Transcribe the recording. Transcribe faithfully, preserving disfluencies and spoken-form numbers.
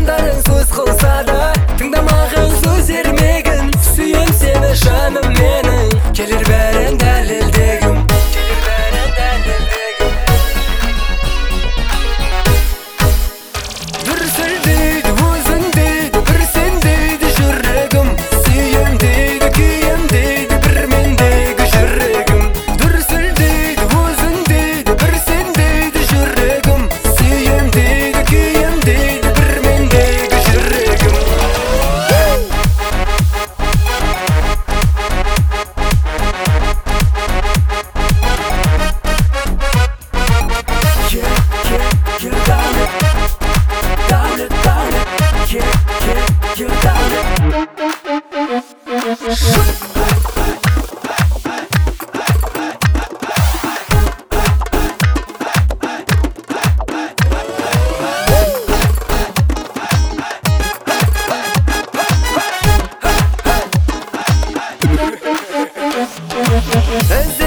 Құлақтарың сөз қылса да тыңдамаған сөз ермегін. Сүйем сені жаным менің, келер бәрін дәлелдегім. Бір сәл дейді өзің дейді, бір сен дейді жүрегім. Сүйем дейді, күйем дейді, бір мендегі жүрегім. Бір сәл дейді өзің дейді, бір сен дейді жүрегім. Сүйем дейді, күйем дейді, бір мендегі жүрегім. Yeah, yeah, yeah, down it, down it, down it. Yeah, yeah, yeah, down it. As